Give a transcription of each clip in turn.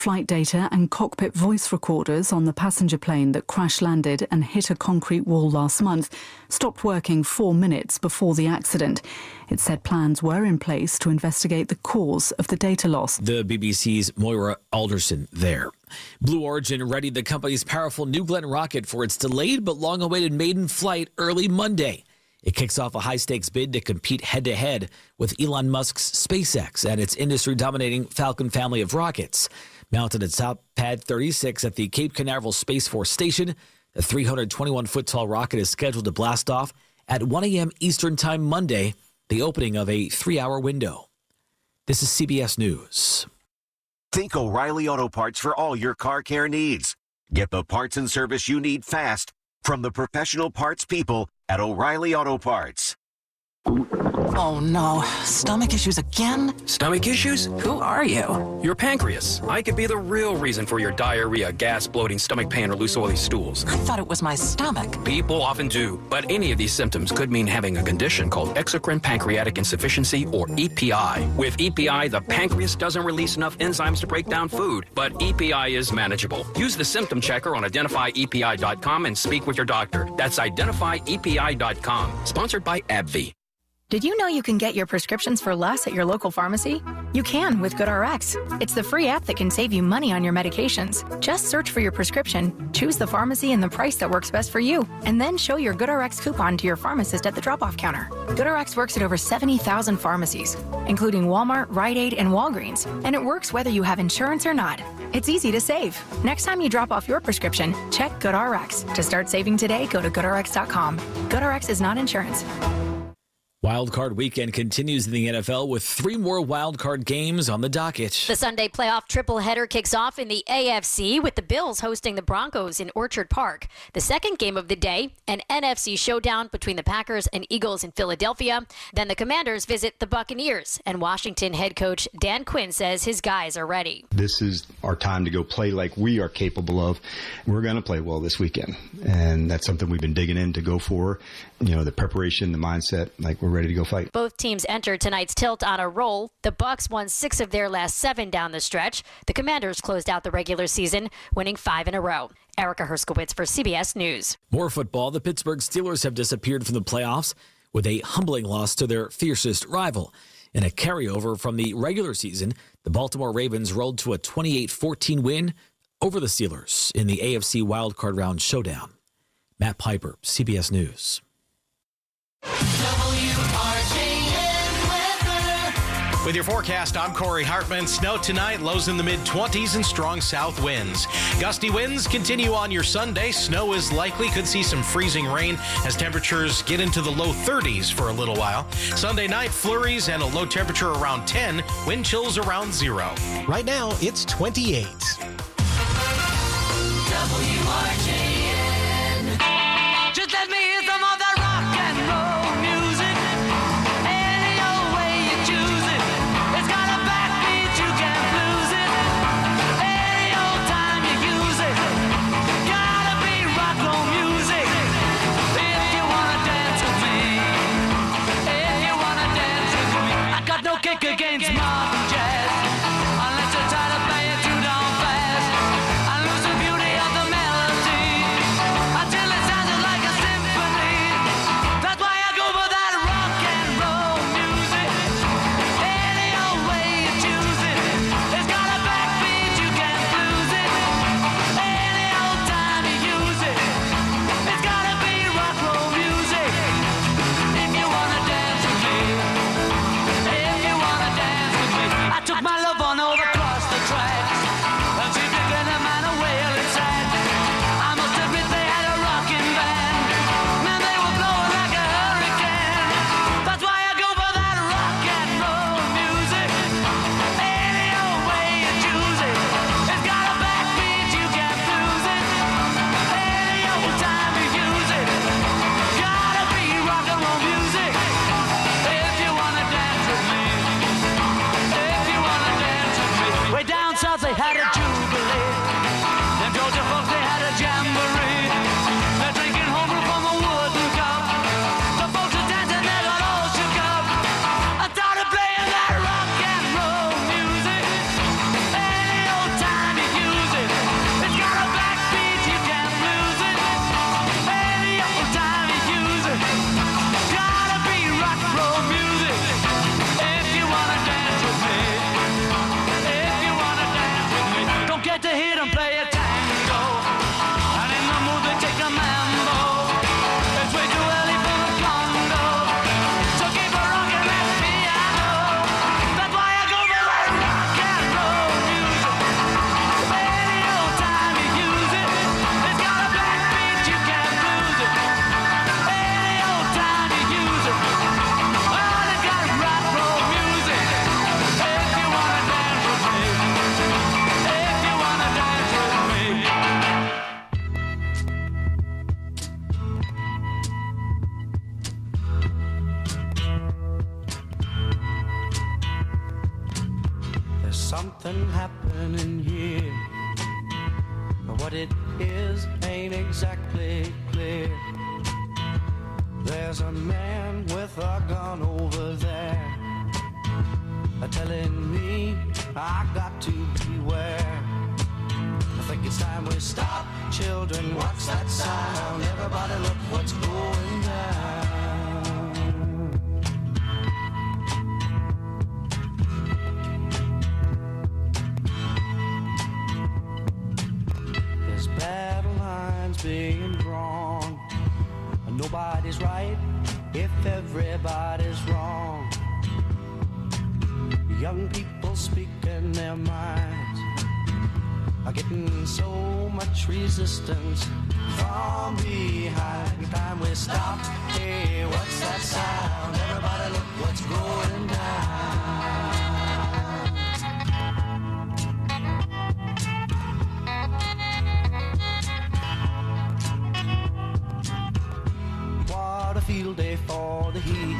Flight data and cockpit voice recorders on the passenger plane that crash-landed and hit a concrete wall last month stopped working 4 minutes before the accident. It said plans were in place to investigate the cause of the data loss. The BBC's Moira Alderson there. Blue Origin readied the company's powerful New Glenn rocket for its delayed but long-awaited maiden flight early Monday. It kicks off a high-stakes bid to compete head-to-head with Elon Musk's SpaceX and its industry-dominating Falcon family of rockets. Mounted atop Pad 36 at the Cape Canaveral Space Force Station, the 321-foot-tall rocket is scheduled to blast off at 1 a.m. Eastern Time Monday, the opening of a 3-hour window. This is CBS News. Think O'Reilly Auto Parts for all your car care needs. Get the parts and service you need fast from the professional parts people at O'Reilly Auto Parts. Oh no, stomach issues again? Stomach issues? Who are you? Your pancreas. I could be the real reason for your diarrhea, gas, bloating, stomach pain, or loose oily stools. I thought it was my stomach. People often do, but any of these symptoms could mean having a condition called exocrine pancreatic insufficiency, or EPI. With EPI, the pancreas doesn't release enough enzymes to break down food, but EPI is manageable. Use the symptom checker on identifyepi.com and speak with your doctor. That's identifyepi.com. Sponsored by AbbVie. Did you know you can get your prescriptions for less at your local pharmacy? You can with GoodRx. It's the free app that can save you money on your medications. Just search for your prescription, choose the pharmacy and the price that works best for you, and then show your GoodRx coupon to your pharmacist at the drop-off counter. GoodRx works at over 70,000 pharmacies, including Walmart, Rite Aid, and Walgreens, and it works whether you have insurance or not. It's easy to save. Next time you drop off your prescription, check GoodRx. To start saving today, go to GoodRx.com. GoodRx is not insurance. Wildcard weekend continues in the NFL with 3 more wildcard games on the docket. The Sunday playoff tripleheader kicks off in the AFC with the Bills hosting the Broncos in Orchard Park. The second game of the day, an NFC showdown between the Packers and Eagles in Philadelphia. Then the Commanders visit the Buccaneers, and Washington head coach Dan Quinn says his guys are ready. This is our time to go play like we are capable of. We're going to play well this weekend, and that's something we've been digging in to go for. You know, the preparation, the mindset, like we're ready to go fight. Both teams entered tonight's tilt on a roll. The Bucs won 6 of their last 7 down the stretch. The Commanders closed out the regular season, winning 5 in a row. Erica Herskowitz for CBS News. More football. The Pittsburgh Steelers have disappeared from the playoffs with a humbling loss to their fiercest rival. In a carryover from the regular season, the Baltimore Ravens rolled to a 28-14 win over the Steelers in the AFC wildcard round showdown. Matt Piper, CBS News. With your forecast, I'm Corey Hartman. Snow tonight, lows in the mid-20s and strong south winds. Gusty winds continue on your Sunday. Snow is likely. Could see some freezing rain as temperatures get into the low 30s for a little while. Sunday night, flurries and a low temperature around 10. Wind chills around 0. Right now, it's 28. WRJN. Just let me hear some of that rock and roll music. Any old way you choose it. It's got a backbeat, you can't lose it. Any old time you use it. Gotta be rock roll music. If you wanna dance with me. If you wanna dance with me. I got no kick against modern jazz. Unless you try to play it too darn fast. I lose the beauty of the melody until it sounds like a symphony. That's why I go for that rock and roll music. Any old way you choose it. It's got a backbeat, you can't lose it. Any old time you use it. It's gotta be rock roll music. If you wanna dance with me. If you wanna dance with me. I took my love on over across the tracks. And she took a man away inside. I must admit they had a rockin' band. Man, they were blowing like a hurricane. That's why I go for that rock and roll music. Any old way you choose it. It's got a backbeat, you can't lose it. Any old time you use it. Gotta be rock and roll music. If you wanna dance with me. If you wanna dance with me. Way down south they had a jubilee. Them Georgia folks they had a jamboree. They're drinking homebrew from a wooden cup. The folks are dancing, they got all shook up. I started playing that rock and roll music. Any old time happening here. What it is ain't exactly clear. There's a man with a gun over there, telling me I got to beware. I think it's time we stop. Children, what's that sound? Everybody look what's going down. There's battle lines being drawn. Nobody's right if everybody's wrong. Young people speaking their minds are getting so much resistance from behind. Time we stop. Hey, what's that sound? Everybody look what's going down. What a field day for the heat.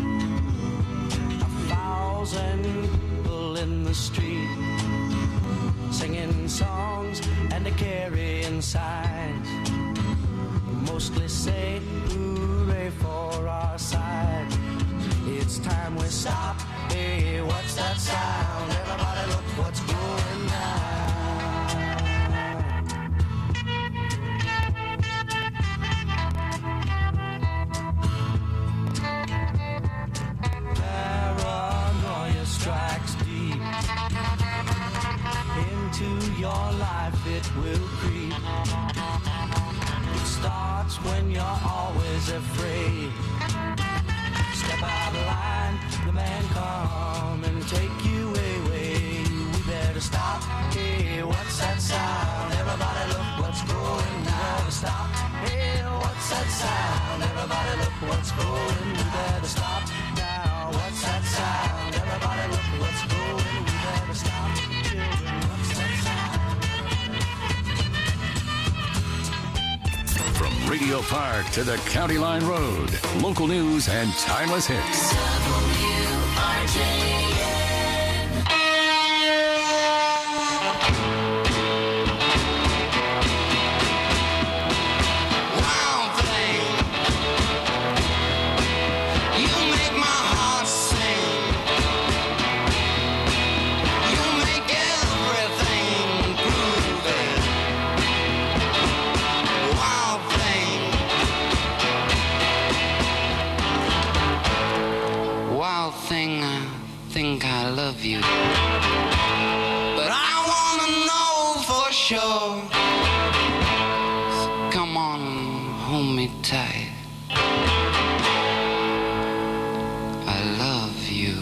1,000 people in the street, singing songs and carrying signs, mostly say hooray for our side. It's time we stop. Hey, what's that sound? Everybody look what's going down. Paranoia strikes deep into your life, it will creep. It starts when you're always afraid. Step out of line, the man come and take you away. We better stop. Hey, what's that sound? Everybody look what's going. We better stop. Hey, what's that sound? Everybody look what's going. We better stop now. What's that sound? Everybody look what's going. We better stop. Children, what's that sound? From Radio Park to the County Line Road, local news and timeless hits. I love you, but I wanna know for sure. So come on and hold me tight. I love you.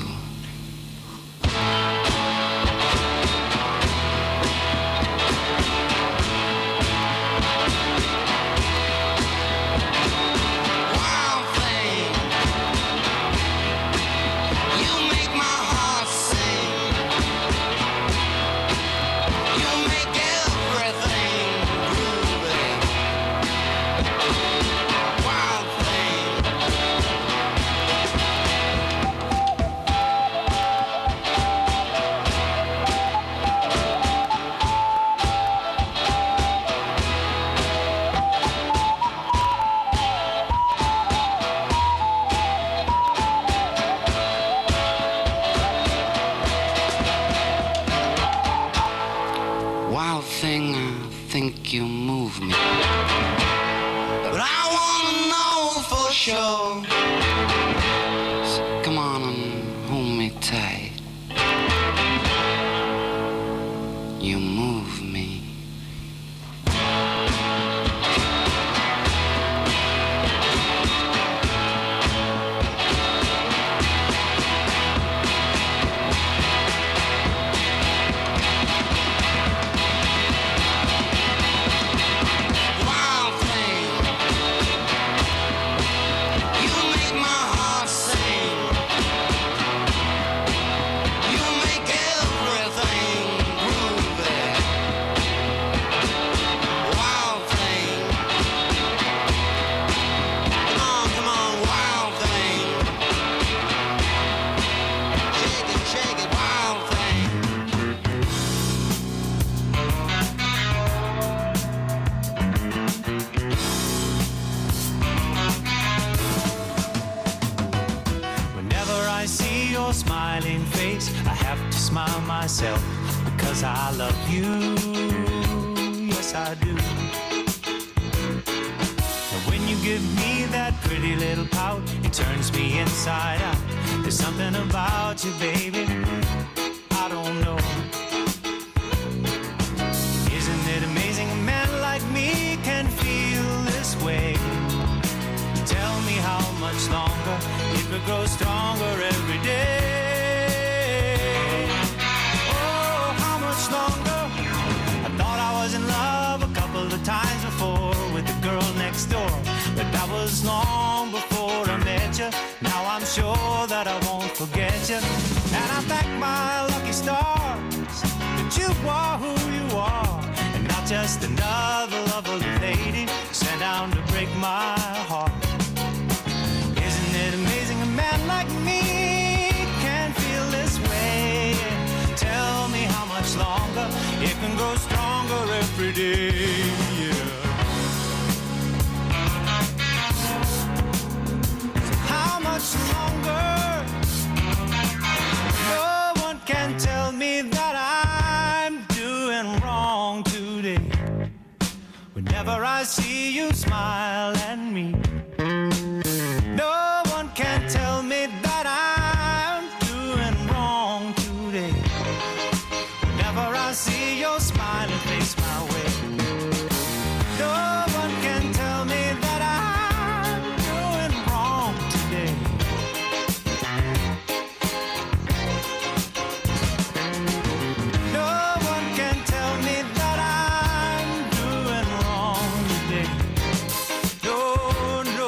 You move me, but I wanna know for sure. So come on and hold me tight. You move me. myself because I love you. Yes, I do. And when you give me that pretty little pout, it turns me inside out. There's something about you, baby, I don't know. Isn't it amazing a man like me can feel this way? Tell me how much longer it could grow stronger every day. Oh, how much longer? I thought I was in love a couple of times before with the girl next door, but that was long before I met you. Now I'm sure that I won't forget you, and I thank my lucky stars that you are who you are, and not just another lovely lady sent down to break my heart. Isn't it amazing a man like me can feel this way? Tell me how much longer it can grow stronger every day. Yeah. How much longer? No one can tell me that I'm doing wrong today. Whenever I see you smile at me, no one can tell me that I'm doing wrong today. Whenever I see your smiling face my way, no one can tell me that I'm doing wrong today. No one can tell me that I'm doing wrong today. No, no,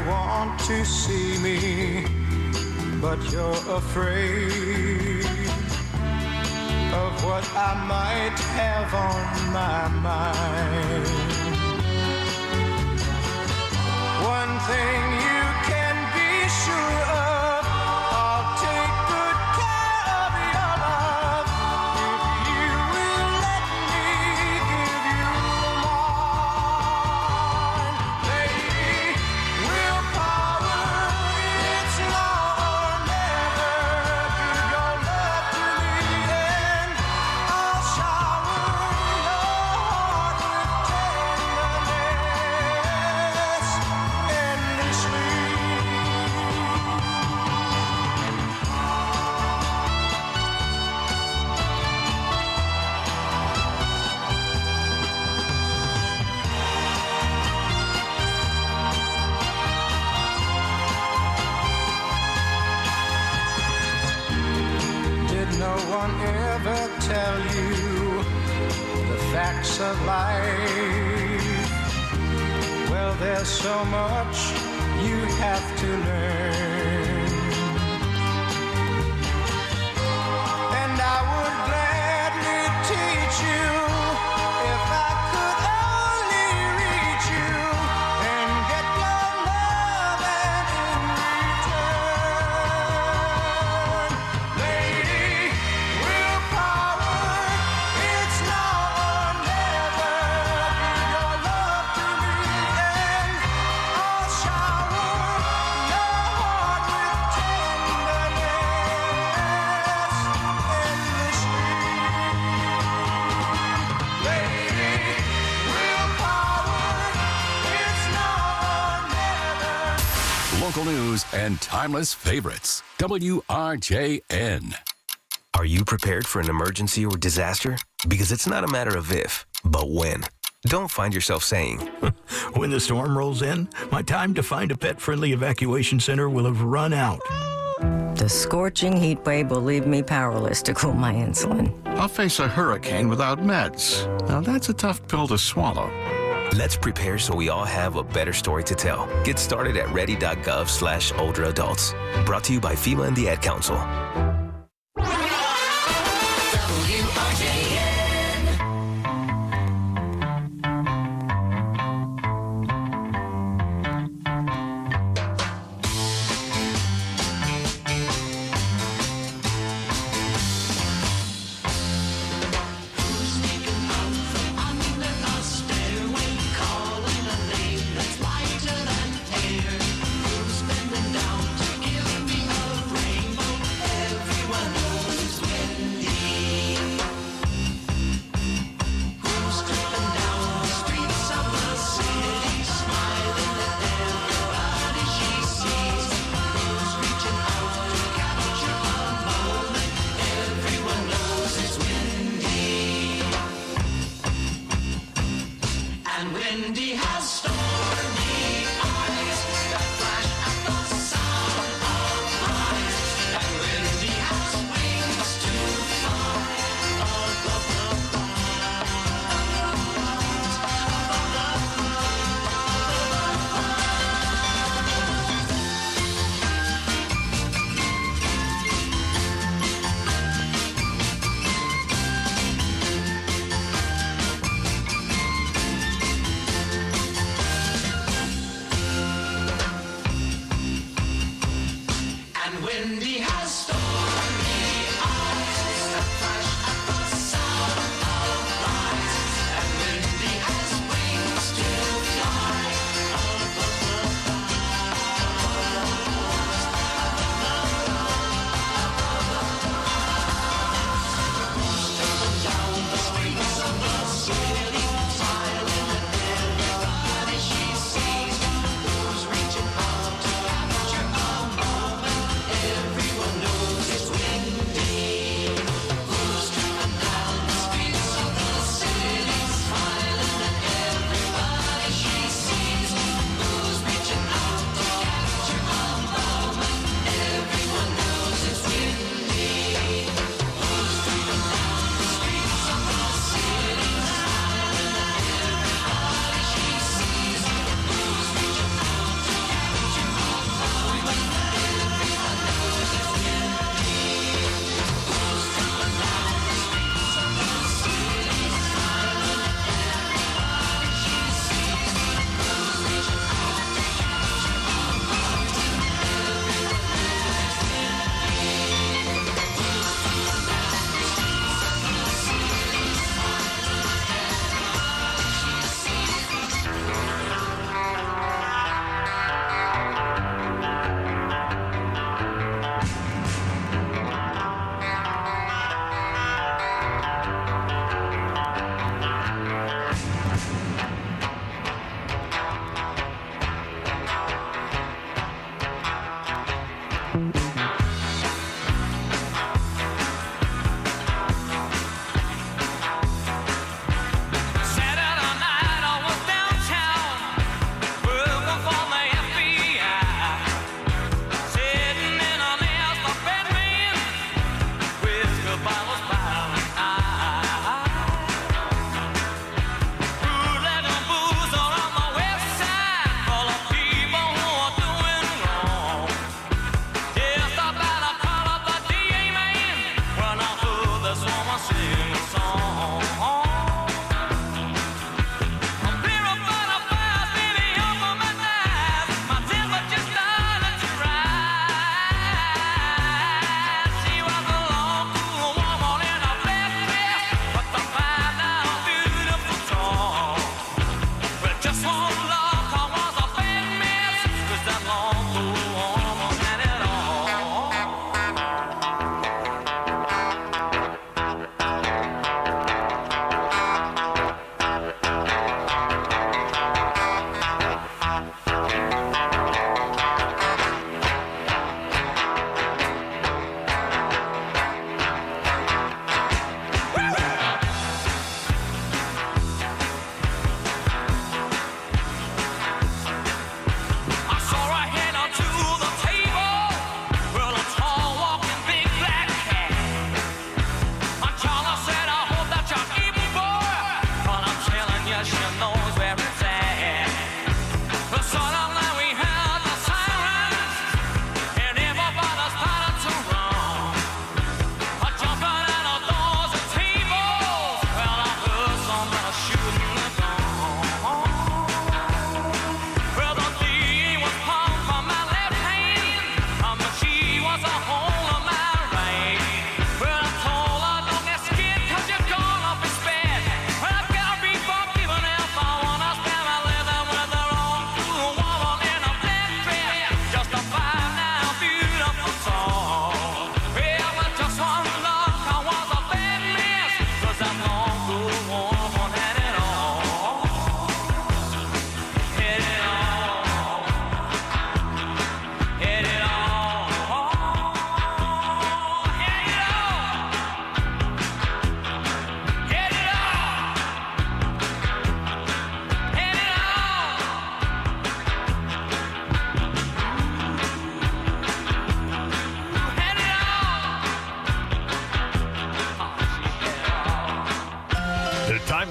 want to see me, but you're afraid of what I might have on my mind. One thing you can be sure of, I'll take good care of your love if you will let me give you mine. Lady, willpower, it's now or never. Give your love to me and I'll shower your heart with tenderness endlessly. Did no one ever tell you the facts of life? Well, there's so much you have to learn, and I would gladly teach you if I could only reach you and get your love and in return. Lady, willpower, it's now or never. Give your love to me and I'll shower your heart with tenderness endlessly. Lady, willpower, it's now or never. Local news and timeless favorites. WRJN. Are you prepared for an emergency or disaster? Because it's not a matter of if, but when. Don't find yourself saying, When the storm rolls in, my time to find a pet-friendly evacuation center will have run out. The scorching heat wave will leave me powerless to cool my insulin. I'll face a hurricane without meds. Now that's a tough pill to swallow. let's prepare so we all have a better story to tell. Get started at ready.gov/older adults. Brought to you by FEMA and the Ad Council. Every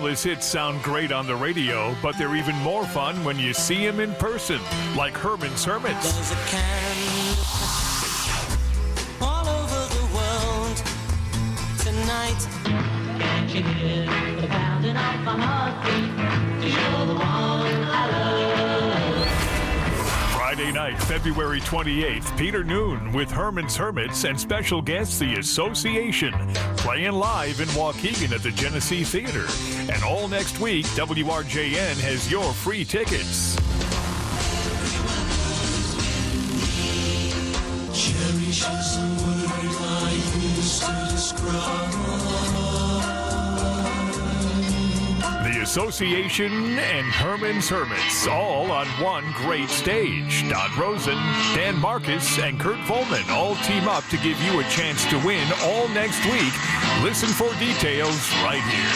timeless hits sound great on the radio, but they're even more fun when you see them in person, like Herman's Hermits. There's a candle all over the world tonight. Can't you hear the pounding of my heartbeat? 'Cause you're the one I love. Friday night, February 28th, Peter Noon with Herman's Hermits and special guest The Association, playing live in Waukegan at the Genesee Theater. And all next week, WRJN has your free tickets. Cherish is a word I use to describe. The Association and Herman's Hermits, all on one great stage. Don Rosen, Dan Marcus, and Kurt Volman all team up to give you a chance to win all next week. Listen for details right here.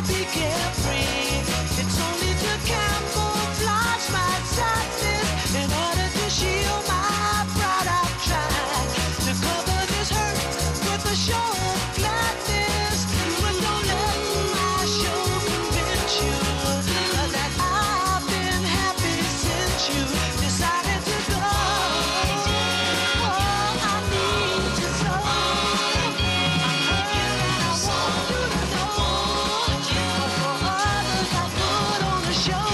be carefree. It's only to camouflage my sadness. In order to shield my pride, I've tried to cover this hurt with a show of gladness. But don't let my show convince you that I've been happy since you decided to go. Oh, I need you so. I'm hurt and I want you to know. For others I put on the show.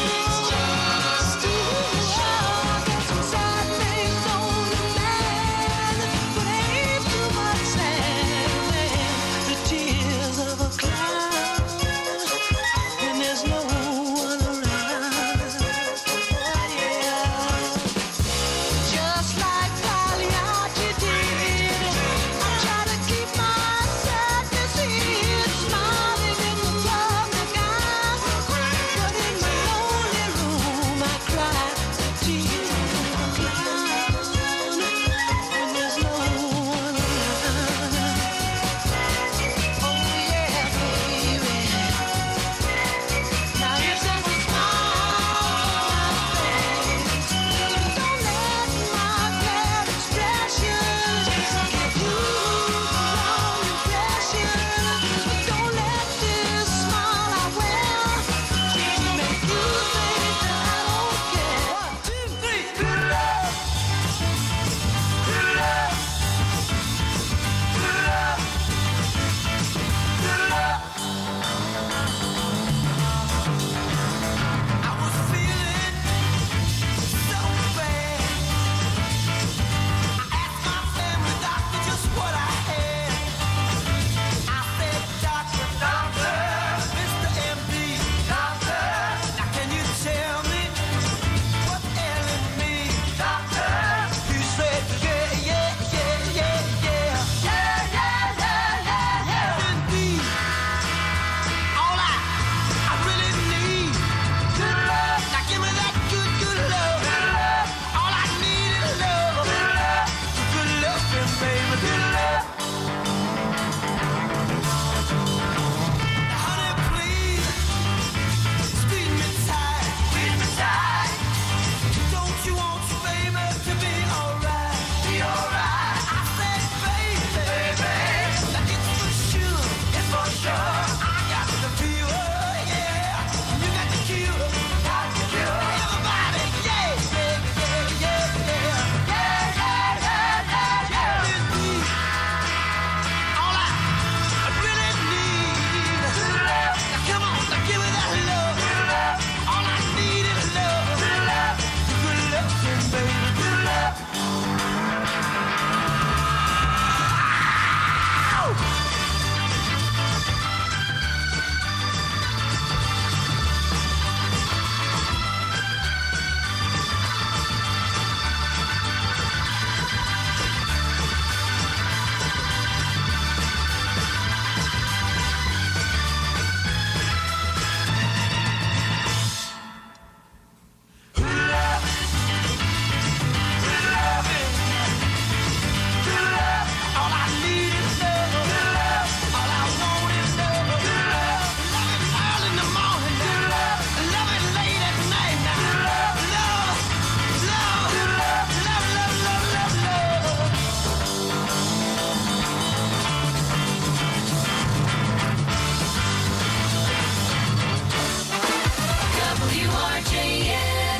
There's some sad things on the man, but ain't too much sand. The tears of a clown, and there's no one around. Oh yeah, just like Pagliacci did. I try to keep my sadness hid, smiling in the public eye, but in my lonely room I cry the tears of a clown, and there's no one around. Oh yeah, baby. Now if there's a smile on my face, don't let my glad expression give you the wrong impression. Don't let this smile I wear make you think that I don't care. 1, 2, 3, good love, good love, good love, good love. I was feeling so bad. I asked my family doctor just what I had. I said, Doctor, doctor, Mr. MD, doctor, now can you tell me what's ailing me, doctor? He said, yeah, yeah, yeah, yeah, yeah, yeah, yeah, yeah, yeah. Indeed, all I really need, good love. Now give me that good, good love. Good love. All I need is love. Good love. Good loving, baby. Good love. Now, honey, please, squeeze me tight. Squeeze me tight. Don't you want your baby to be alright? Be alright. I said, baby, now it's for sure. It's for sure. I got the fever, yeah. You got the cure. Got the cure. Everybody, yeah, yeah, yeah, yeah, yeah. Yeah, yeah, yeah, yeah, yeah. Indeed, all I really need is love. Now come on, now give me that love. Love. All I need is love. Love. Good loving, baby. Good love. All I need is love. All I want is love. Love it early in the morning. Love it late at night. Love, love, love, love, love, love, love. WRJN.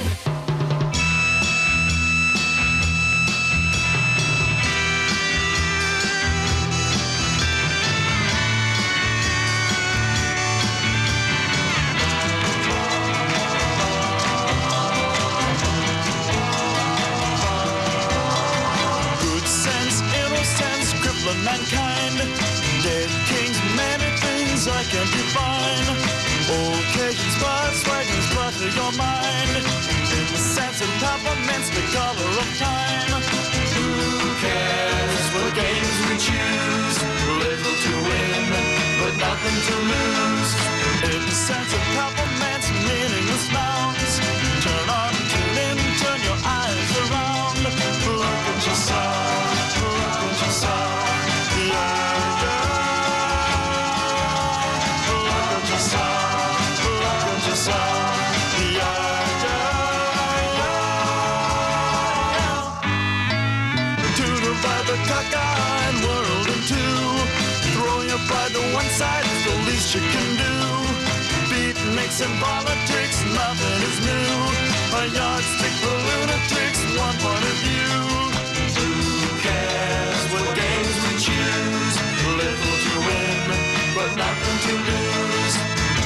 Good sense, innocence, crippling mankind. Dead kings, many things I can't define. Occasions, but wagons, but your mind. In the sense of temperaments, the color of time. Who cares what games we choose? Little to win, but nothing to lose. In the sense of temperaments, meaningless nouns. Turn on, tune in, turn your eyes around. Look at yourself, look at yourself. Yeah, yeah. Look at yourself. least you can do. Beatniks and politics, nothing is new. A yardstick for lunatics, one point of view. Who cares what games we choose? Little to win, but nothing to lose.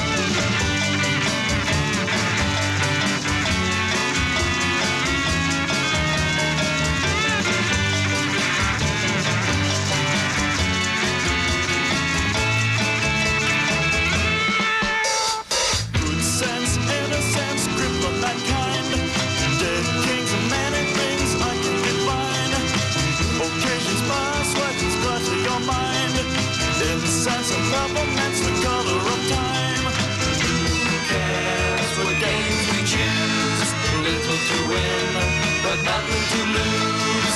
Good sense, innocence, grip of that kind. Dead kings and many things I can define. Occasions pass, sweatings clutter your mind. Incense and love amends the color of time. Who cares what games we choose? Little to win, but nothing to lose.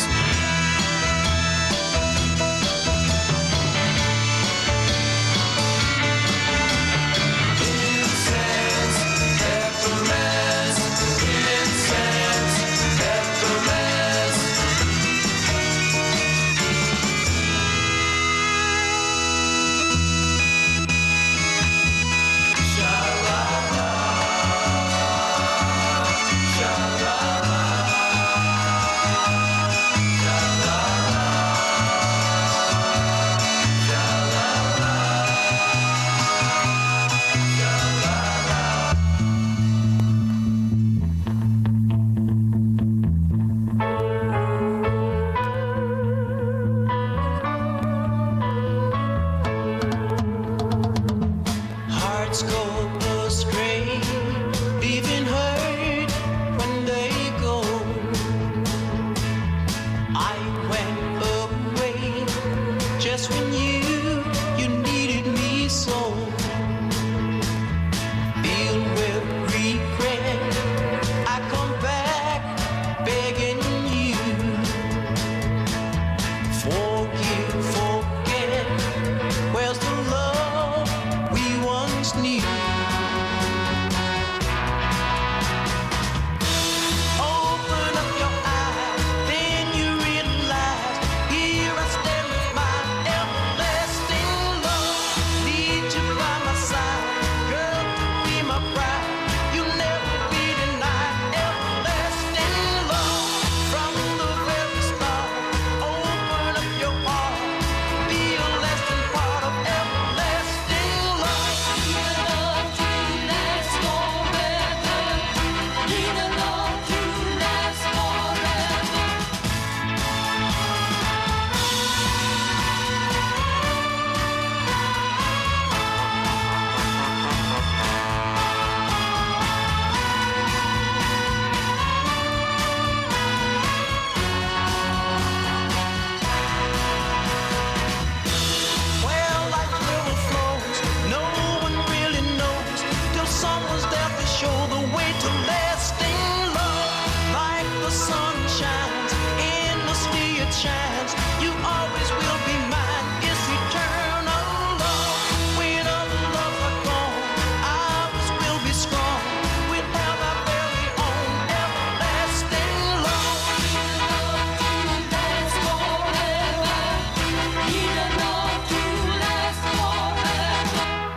Incense, peppermints, incense, peppermints. Hearts go astray, leaving hurt when they go. I went away just when you needed me so. Filled with regret, I come back begging you. Forgive, forget, where's the love we once knew? Open up your eyes, then you realize, here I stand with my everlasting love. Need you by my side, girl, be my bride. You'll never be denied everlasting love. From the very start, open up your heart, be a lasting part of everlasting love. Need a love to last forever. Need a love to last forever. Well, like the river flows, no one really knows till someone's there to show the way to lasting love. Like the sun shines, endlessly it shines. You always will be mine. It's eternal love. When other loves are gone, ours will be strong. We'll have our very own everlasting love. Last forever. Need a love to last forever.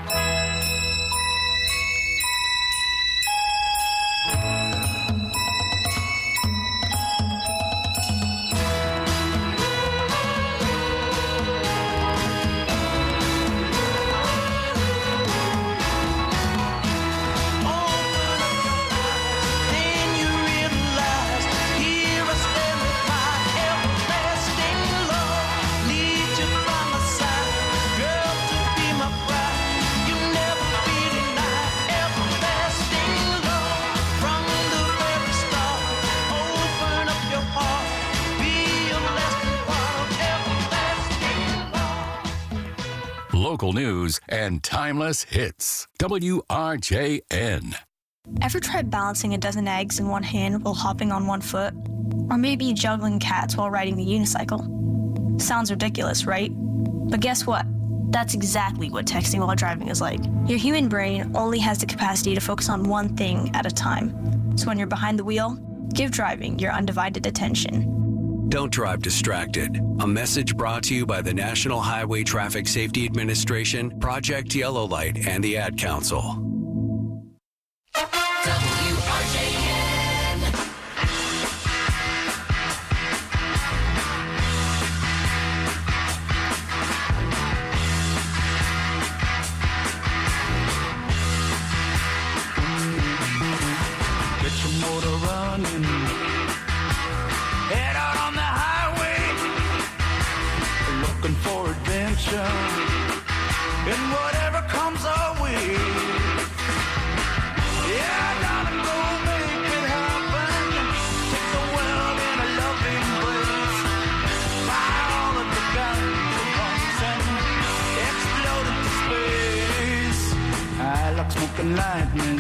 Then you realize, here I stand with my everlasting love. Need you by my side, girl, to be my bride. You'll never be denied everlasting love. From the very start, open up your heart, be a lasting part of everlasting love. Local news and timeless hits. WRJN. Ever tried balancing a dozen eggs in one hand while hopping on one foot? Or maybe juggling cats while riding the unicycle? Sounds ridiculous, right? But guess what? That's exactly what texting while driving is like. Your human brain only has the capacity to focus on one thing at a time. So when you're behind the wheel, give driving your undivided attention. Don't drive distracted. A message brought to you by the National Highway Traffic Safety Administration, Project Yellow Light, and the Ad Council. Get your motor running. Head out on the highway, looking for adventure, and whatever comes our way. Yeah, darling, go make it happen. Take the world in a loving embrace. Fire all of the guns and pumps and explode into space. I like smoking lightning,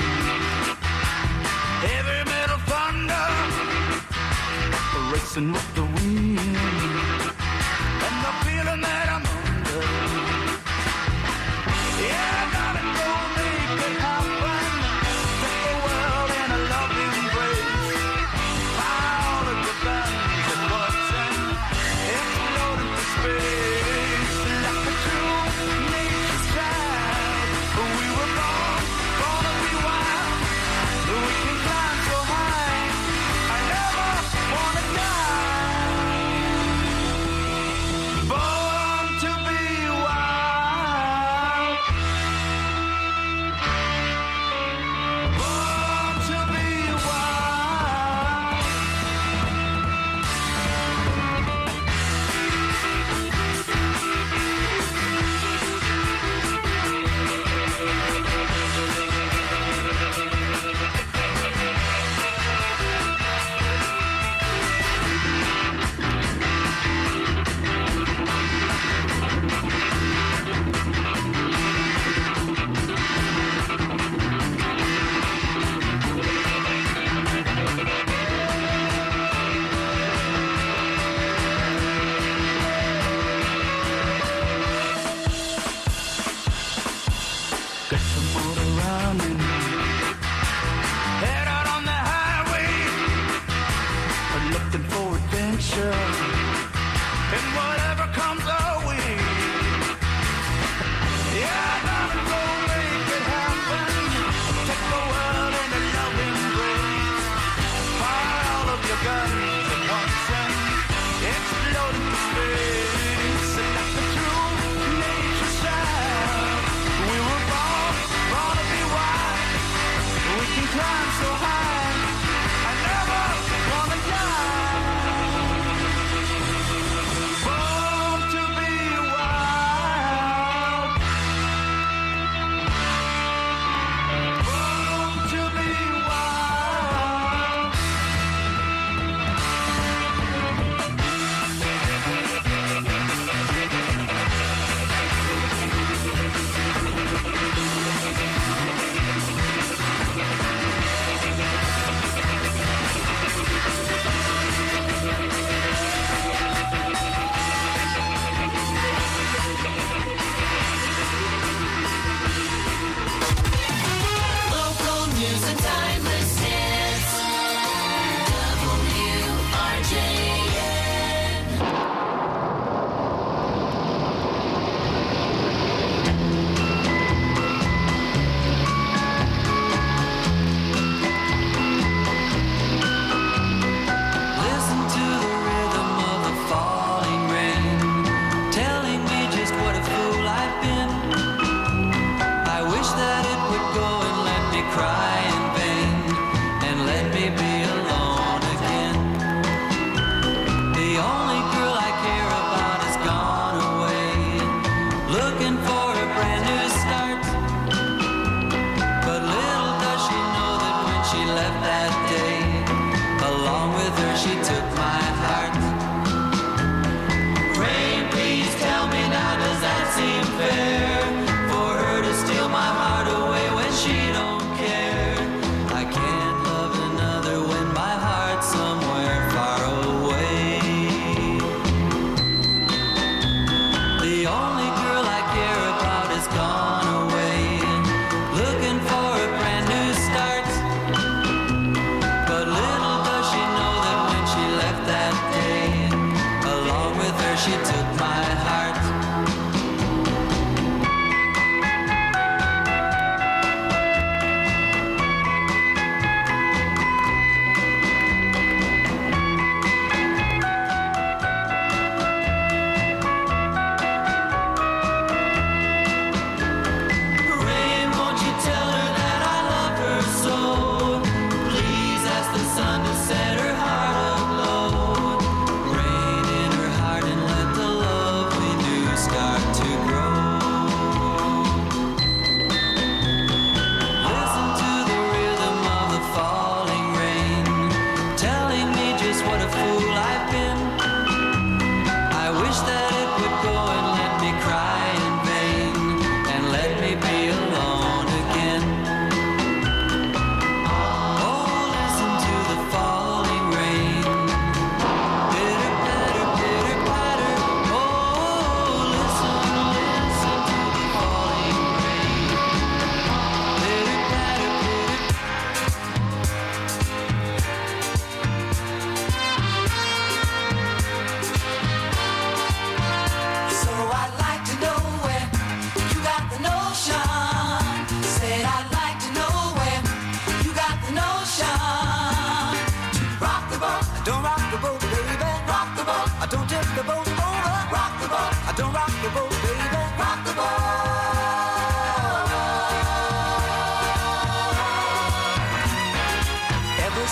heavy metal thunder, racing with the wind, and the feeling that I'm under. Yeah, darling, go make it happen. Take the world in a loving embrace. Fire all of your guns and bullets and explode into space. Like a true nature's child, we were born to be wild. We can climb so high, I never wanna die.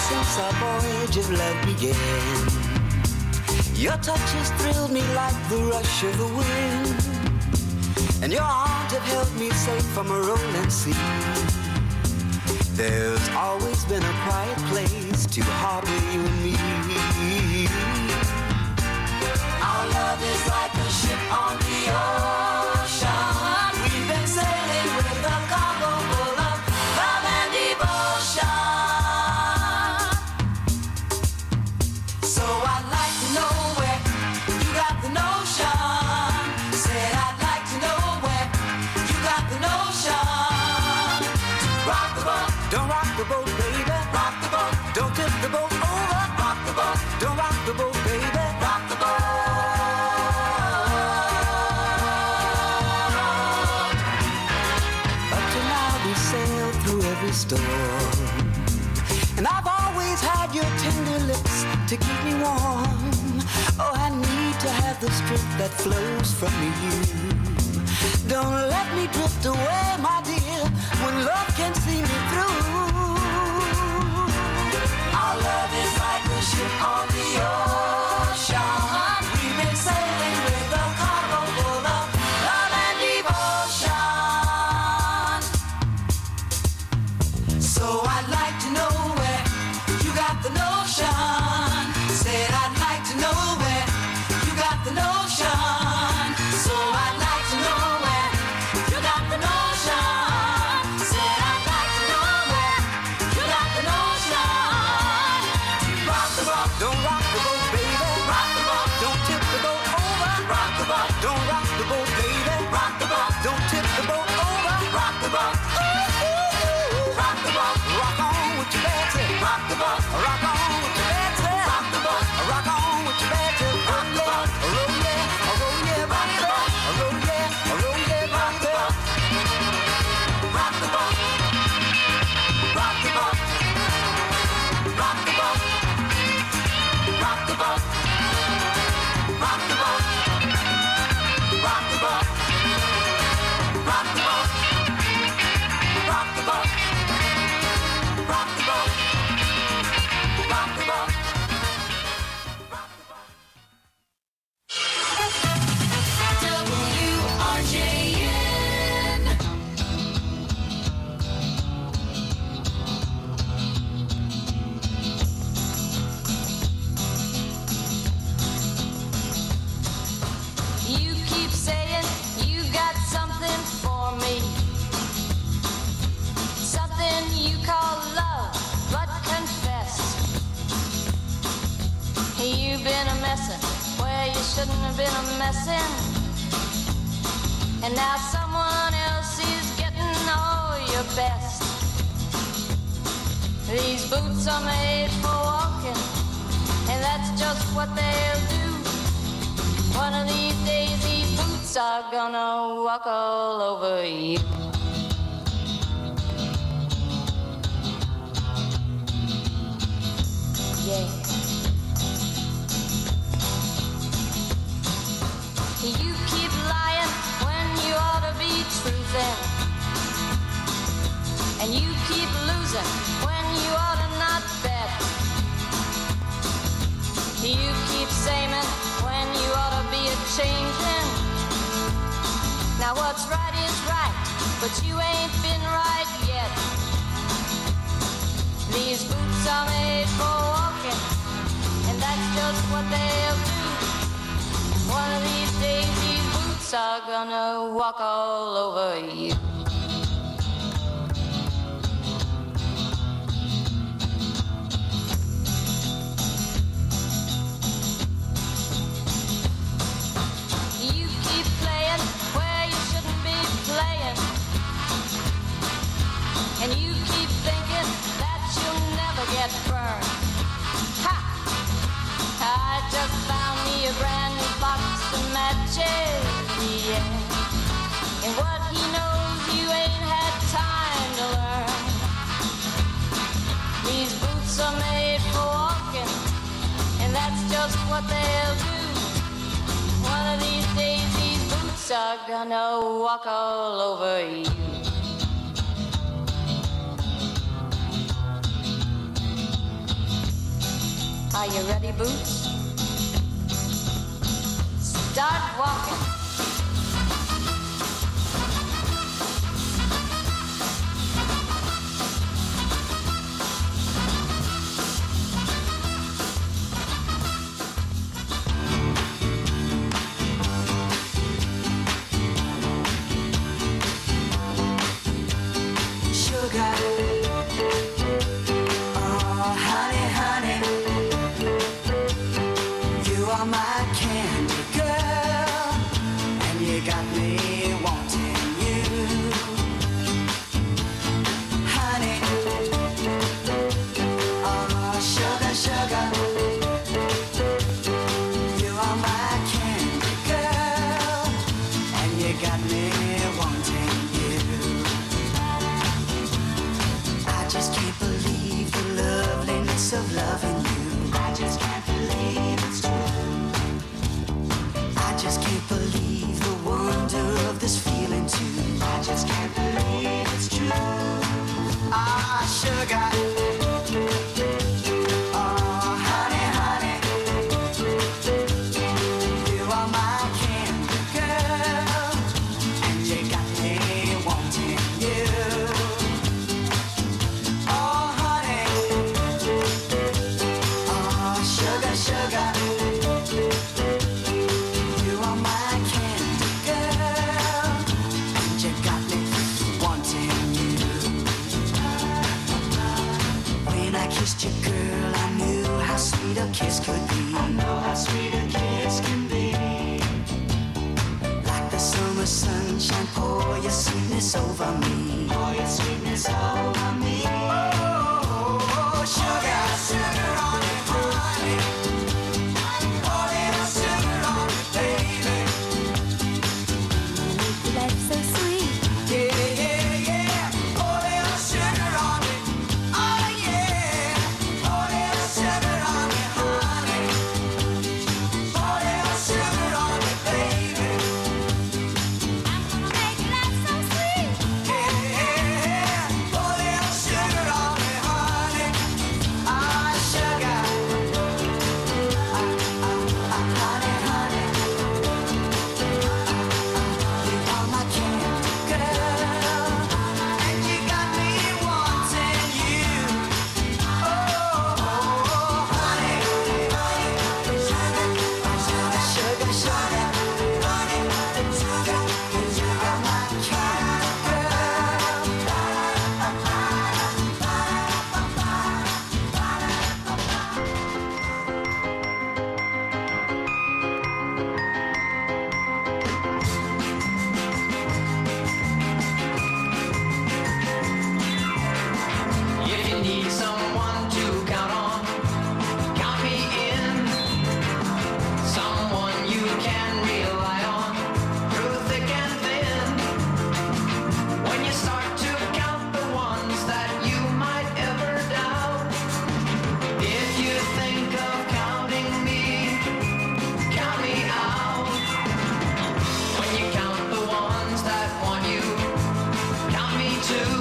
since our voyage of love began. Your touch has thrilled me like the rush of the wind, and your arms have held me safe from a rolling sea. There's always been a quiet place to harbor you and me. Our love is like a ship on the ocean. We've been sailing with a cargo full of love and devotion. So I'd like to know where you got the notion. Said I'd like to know where you got the notion. Rock the boat, don't rock the boat, baby. Rock the boat, don't tip the boat over. Rock the boat, don't rock the boat, baby. Rock the boat. Up to now we sailed through every storm, and I've always had your tender lips to keep me warm. Oh, I need to have the strength that flows from you. Don't let me drift away, my dear, when love can see me through. Our love is like a ship on the ocean. We've been sailing with a cargo full of love and devotion. So I'd like to know where you got the notion. Said I'd like to know where you got the notion. So I'd like to know where you got the notion. Said I'd like to know where you got the notion. Rock the boat, don't rock the boat, baby. Rock the boat, don't tip the boat over. Rock the boat, don't rock the boat, baby. Rock the boat, don't tip the boat over. Rock the boat, ooh, ooh, ooh. Rock the boat, rock on with your bad tip. Rock the boat, rock on with your bad tip. Rock the boat, rock on with your bad tip. Rock the boat, roll yeah, roll yeah, rock the boat, roll yeah, roll yeah, rock the boat. Rock the boat, rock the boat, rock the boat, rock the boat, rock the boat, rock the boat, rock the boat, rock the boat, rock the boat, rock the boat. WRJN. You keep saying you got something for me, something you call love, but confess you've been a messin' where you shouldn't have been a messin', and now someone else is getting all your best. These boots are made for walking, and that's just what they'll do. One of these days these boots are gonna walk all over you. Yeah. You keep lying when you ought to be truthing, and you keep losing when you ought to not bet. You keep saying when you ought to be a-changing. Now what's right is right, but you ain't been right yet. These boots are made for walking, and that's just what they'll do. One of these days these boots are gonna walk all over you. You keep playing where you shouldn't be playing, and you keep thinking that you'll never get burned. Ha! I just found me a brand new box of matches, yeah. And what he knows you ain't had time to learn. These boots are made for walking, and that's just what they'll do. One of these days these boots are gonna walk all over you. Are you ready, Boots? Start walking. Sugar, oh honey, honey, you are my candy girl, and you got me wanting you, honey, oh sugar, sugar, you are my candy girl, and you got me wanting you. I just can't believe the loveliness of loving you. I just can't believe it's true. I just can't believe the wonder of this feeling too. I just can't believe it's true. Ah, sugar. Oh, honey, honey. You are my candy girl, and you got me wanting you. Oh, honey, oh, sugar, sugar, you are my candy girl, and you got me wanting you. When I kissed you, girl, I knew how sweet a kiss could be. I know how sweet a kiss can be. Like the summer sunshine, pour your sweetness over me. Pour your sweetness over me. Oh, sugar, sugar on it, honey. Oh, little sugar on it, baby. Life's so sweet. Yeah, yeah, yeah. Oh, little sugar on it. Oh, yeah. Oh, little sugar on it, honey. Oh, little sugar on it, baby. I'm gonna make life so sweet. Yeah, yeah. Oh, little sugar on it, honey. Ah, sugar. Honey, honey. You are my candy girl, and you got me wanting you. Oh, honey, sugar, sugar, honey, sugar, you are my candy If you need someone to count on, count me in. Someone you can rely on through thick and thin. When you start to count the ones that you might ever doubt, if you think of counting me, count me out. When you count the ones that want you, count me too.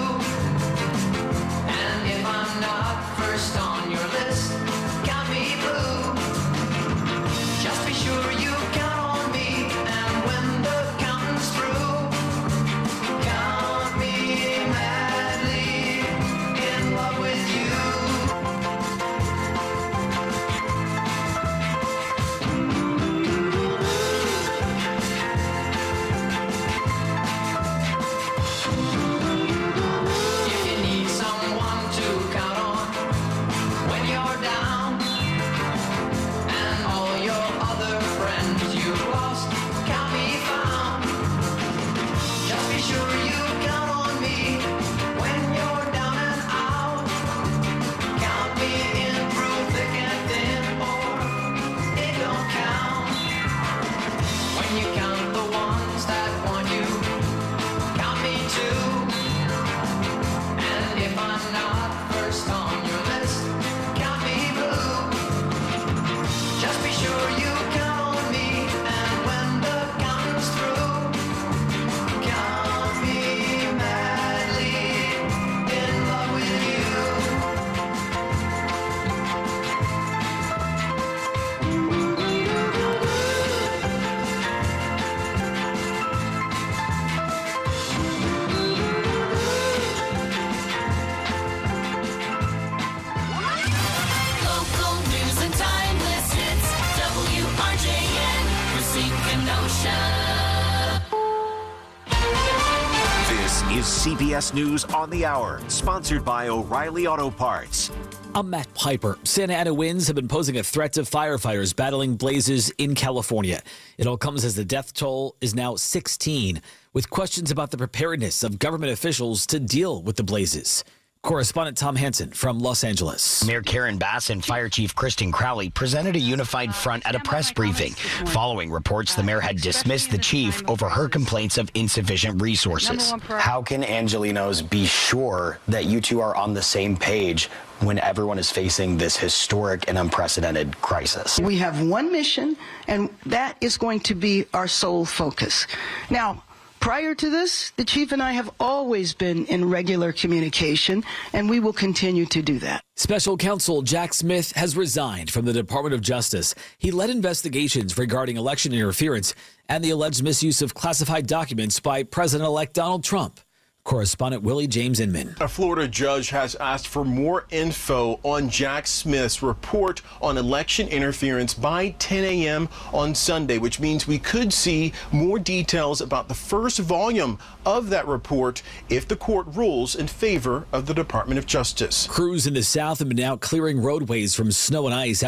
And if I'm not first on your list, count me blue. Just be sure you count on me, and when the counting's through, count me madly in love with you. If you need someone to count on when you're down, and all your other friends you've lost can't be found, just be sure you count on me when you're down and out. Count me in through thick and thin, or it don't count. When you count the ones that want you, count me too. And if I'm not first on your list, count me blue. Just be sure you count on me, and when the counting's through, count me madly in love with you. CBS News on the Hour, sponsored by O'Reilly Auto Parts. I'm Matt Piper. Santa Ana winds have been posing a threat to firefighters battling blazes in California. It all comes as the death toll is now 16, with questions about the preparedness of government officials to deal with the blazes. Correspondent Tom Hansen from Los Angeles. Mayor Karen Bass and Fire Chief Kristen Crowley presented a unified front at a press briefing, following reports the mayor had dismissed the chief over her complaints of insufficient resources. How can Angelenos be sure that you two are on the same page when everyone is facing this historic and unprecedented crisis? We have one mission, and that is going to be our sole focus. Now, prior to this, the chief and I have always been in regular communication, and we will continue to do that. Special counsel Jack Smith has resigned from the Department of Justice. He led investigations regarding election interference and the alleged misuse of classified documents by President-elect Donald Trump. Correspondent Willie James Inman. A Florida judge has asked for more info on Jack Smith's report on election interference by 10 a.m. on Sunday, which means we could see more details about the first volume of that report if the court rules in favor of the Department of Justice. Crews in the south have been out clearing roadways from snow and ice